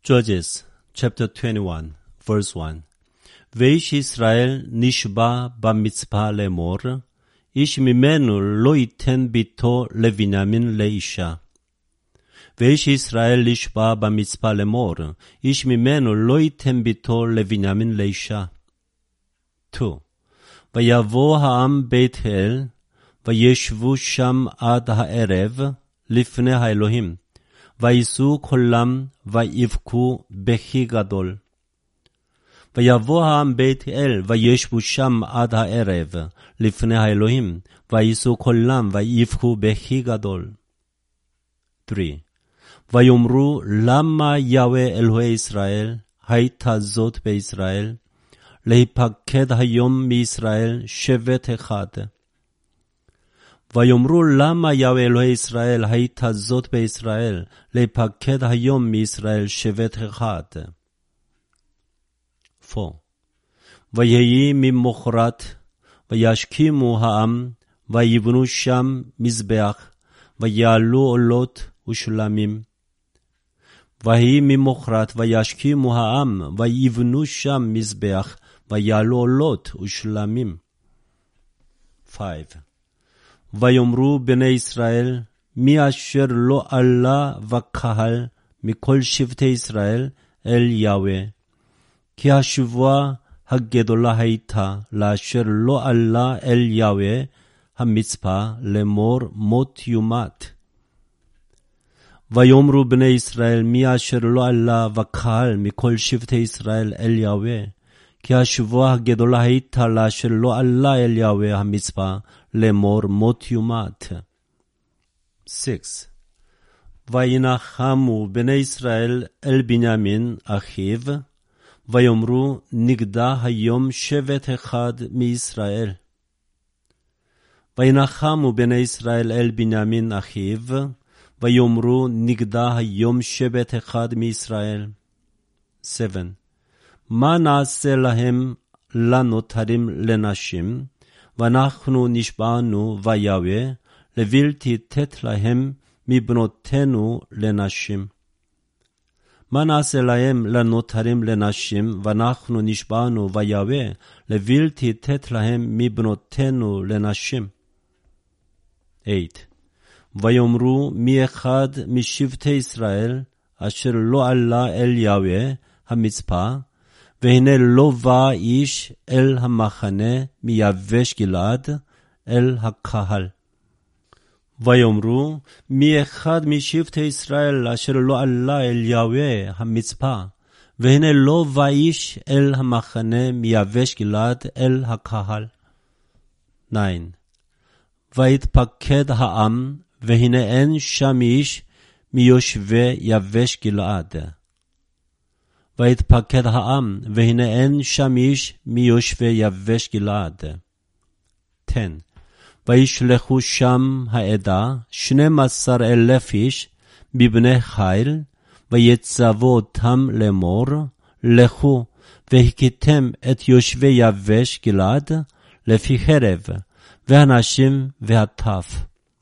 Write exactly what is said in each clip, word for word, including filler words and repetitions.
Judges chapter twenty-one verse one. ואיש ישראל נשבע במצפה לאמור, איש ממנו לא ייתן ביתו לבנימין לאישה. ואיש ישראל נשבע במצפה לאמור, איש ממנו לא ייתן ביתו לבנימין לאישה. two. ויבוא העם בית אל, וישבו שם עד הערב לפני האלוהים, וייסעו כולם ויבכו בכי גדול. ויבוא העם בית אל, וישבו שם עד הערב לפני האלוהים, וייסעו כולם ויבכו בכי גדול. three. ויאמרו, למה יהוה אלוהי ישראל הייתה זאת בישראל, להיפקד היום מישראל שבט אחד. ויאמרו, למה יהוה אלוהי ישראל הייתה זאת בישראל, להיפקד היום מישראל שבט אחד. four. ויהי ממחרת, וישכימו העם, ויבנו שם מזבח, ויעלו עולות ושלמים. ויהי ממחרת, וישכימו העם, ויבנו שם מזבח, ויעלו עולות ושלמים. five. ויאמרו בני ישראל, מי אשר לא עלה וקהל מכל שבטי ישראל אל יהוה. כי השבועה הגדולה הייתה, לאשר לא עלה אל יהוה המצפה לאמור מות יומת. ויאמרו בני ישראל, מי אשר לא עלה וקהל מכל שבטי ישראל אל יהוה. כי השבועה הגדולה הייתה, לאשר לא עלה אל יהוה המצפה לאמור מות יומת. six. וינחמו בני ישראל אל בנימין אחיו, ויאמרו, נגדע היום שבט אחד מישראל. וינחמו בני ישראל אל בנימין אחיו, ויאמרו, נגדע היום שבט אחד מישראל. seven. מה נעשה להם לנותרים לנשים, ואנחנו נשבענו ויהוה, לבלתי תת להם מבנותינו לנשים. מה נעשה להם לנותרים לנשים, ואנחנו נשבענו ויהוה, לבלתי תת להם מבנותינו לנשים. eight. ויאמרו, מי אחד משבטי ישראל, אשר לא עלה אל יהוה המצפה, והנה לא בא איש אל המחנה מיבש גלעד אל הקהל. ויאמרו, מי אחד משבטי ישראל אשר לא עלה אל יהוה המצפה, והנה לא בא איש אל המחנה מיבש גלעד אל הקהל. nine. ויתפקד העם, והנה אין שם איש מיושבי יבש גלעד. ויתפקד העם, והנה אין שם איש מיושבי יבש גלעד. ten. וישלחו שם העדה שנים עשר אלף איש מבני חיל, ויצוו אותם לאמור, לכו והכיתם את יושבי יבש גלעד לפי חרב, והנשים והטף.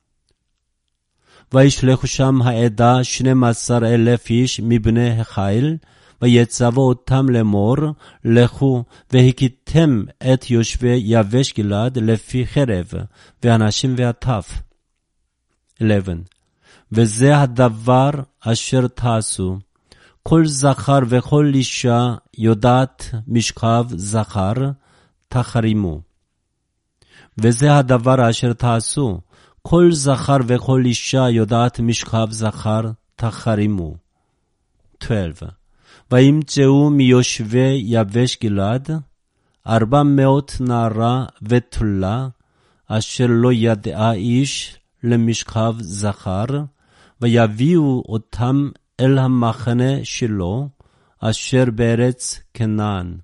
וישלחו שם העדה שנים עשר אלף איש מבני חיל, ויצוו אותם לאמור, לכו והכיתם את יושבי יבש גלעד לפי חרב, והנשים והטף. eleven. וזה הדבר אשר תעשו, כל זכר וכל אישה יודעת משכב זכר, תחרימו. וזה הדבר אשר תעשו, כל זכר וכל אישה יודעת משכב זכר, תחרימו. twelve. וימצאו מיושבי יבש גלעד ארבע מאות נערה ותולה, אשר לא ידעה איש למשכב זכר, ויביאו אותם אל המחנה שלו, אשר בארץ כנען.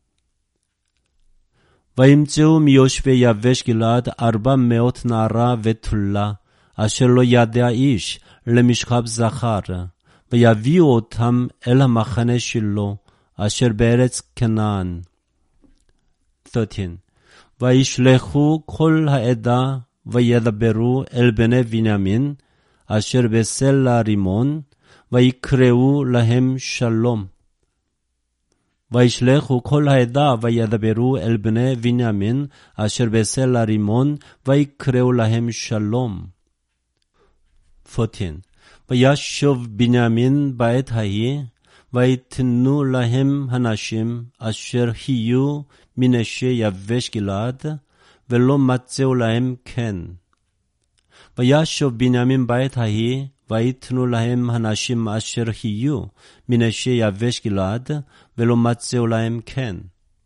וימצאו מיושבי יבש גלעד ארבע מאות נערה ותולה, אשר לא ידעה איש למשכב זכר, ויביאו אותם אל המחנה שלו, אשר בארץ כנען. thirteen. וישלחו כל העדה, וידברו אל בני בנימין, אשר בסלע רימון, ויקראו להם שלום. וישלחו כל העדה וידברו אל בני בנימין אשר בסלע רימון ויקראו להם שלום. fourteen. וישוב בנימין בעת ההיא ויתנו להם הנשים אשר היו מנשי יבש גלעד ולא מצאו להם כן. וישוב בנימין בעת ההיא ויתנו להם הנשים אשר היו מנשי יבש גלעד ולא מצאו להם כן.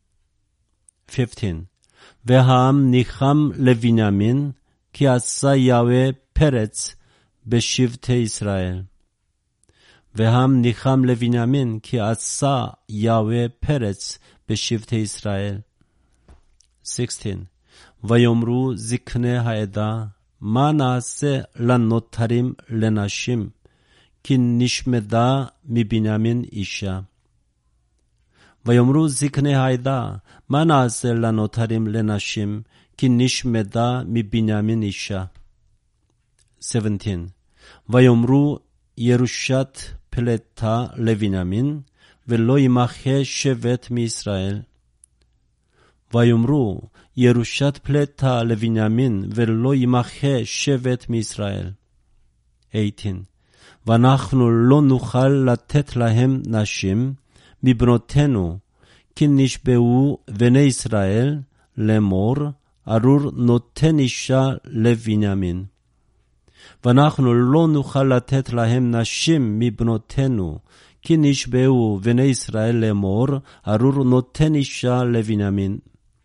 fifteen. והעם ניחם לבנימין כי עשה יהוה פרץ בשבטי ישראל. והעם ניחם לבנימין כי עשה יהוה פרץ בשבטי ישראל. sixteen. ויאמרו זקני העדה מה נעשה לנותרים לנשים כי נשמדה מבנימין אישה. ויאמרו זקני העדה מה נעשה לנותרים לנשים כי נשמדה מבנימין אישה. seventeen. ויאמרו ירושת פלטה לבנימין ולא ימחה שבט מישראל. ויאמרו ירושת פלטה לבנימין ולא ימחה שבט מישראל. eighteen. ואנחנו לא נוכל לתת להם נשים מבנותינו כי נשבעו בני ישראל לאמור ארור נותן אישה לבנימין. ואנחנו לא נוכל לתת להם נשים מבנותינו כי נשבעו בני ישראל לאמור ארור נותן אישה לבנימין.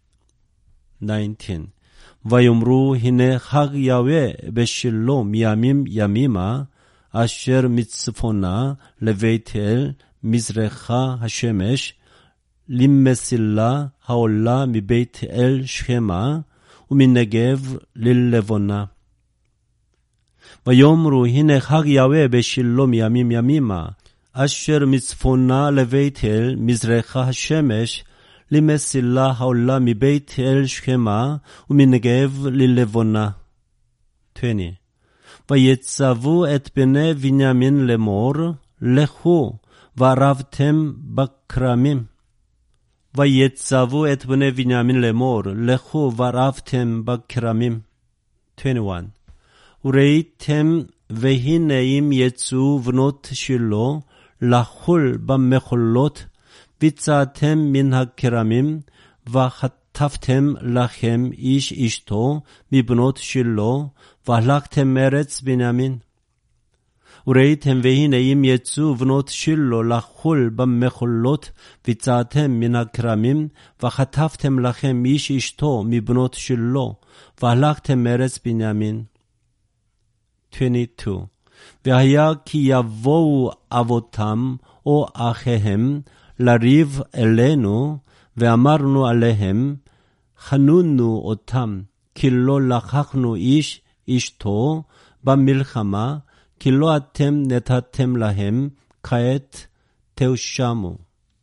nineteen. ויאמרו הנה חג יהוה בשילה מימים ימימה אשר מצפונה לבית אל מזרחה השמש למסילה העולה מבית אל שכמה ומנגב ללבונה. ויאמרו הנה חג יהוה בשילה מימים ימימה אשר מצפונה לבית אל מזרחה השמש למסילה העולה מבית אל שכמה ומנגב ללבונה. twenty. ויצוו את בני בנימין לאמור לכו וערבתם בכרמים. ויצוו את בני בנימין לאמור לכו וערבתם בכרמים. twenty-one. וראיתם והנה אם יצאו בנות שילה לחול במחולות ויצאתם מן הכרמים וחטפתם לכם איש אשתו מבנות שילה והלכתם ארץ בנימין. וראיתם והנה אם יצאו בנות שילה לחול במחולות ויצאתם מן הכרמים וחטפתם לכם איש אשתו מבנות שילה והלכתם ארץ בנימין. twenty-two. והיה כי יבואו אבותם או אחיהם לריב אלינו ואמרנו עליהם חנונו אותם כי לא לקחנו איש אשתו במלחמה כי לא אתם נתתם להם כעת תאשמו.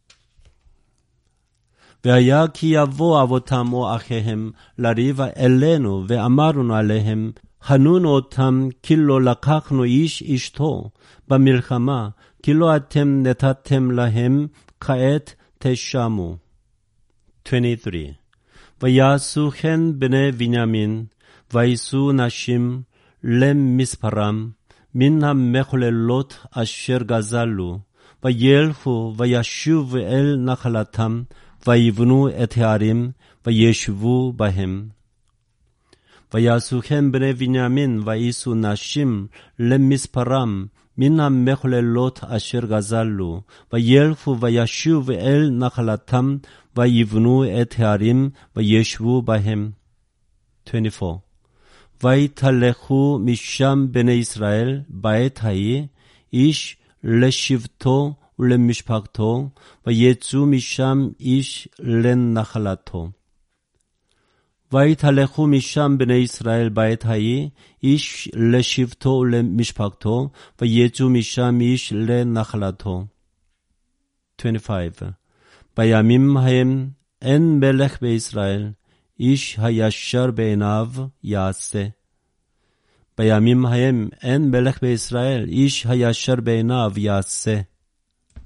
והיה כי יבוא אבותם או אחיהם לריב אלינו ואמרנו עליהם חנונו אותם כי לא לקחנו איש אשתו במלחמה כי לא אתם נתתם להם כעת תאשמו. twenty-three. ויעשו כן בני בנימין וישאו נשים למספרם מן המחוללות אשר גזלו וילכו וישובו אל נחלתם ויבנו את הערים וישבו בהם. ויעשו כן בני בנימין וישאו נשים למספרם מן המחוללות אשר גזלו וילכו וישובו אל נחלתם ויבנו את הערים וישבו בהם. twenty-four. ויתהלכו משם בני ישראל בעת ההיא איש לשבטו ולמשפחתו ויצאו משם איש לנחלתו. ויתהלכו משם בני ישראל בעת ההיא איש לשבטו ולמשפחתו ויצאו משם איש לנחלתו. twenty-five. בימים ההם אין מלך בישראל איש הישר בעיניו יעשה. בימים ההם אין מלך בישראל, איש הישר בעיניו יעשה.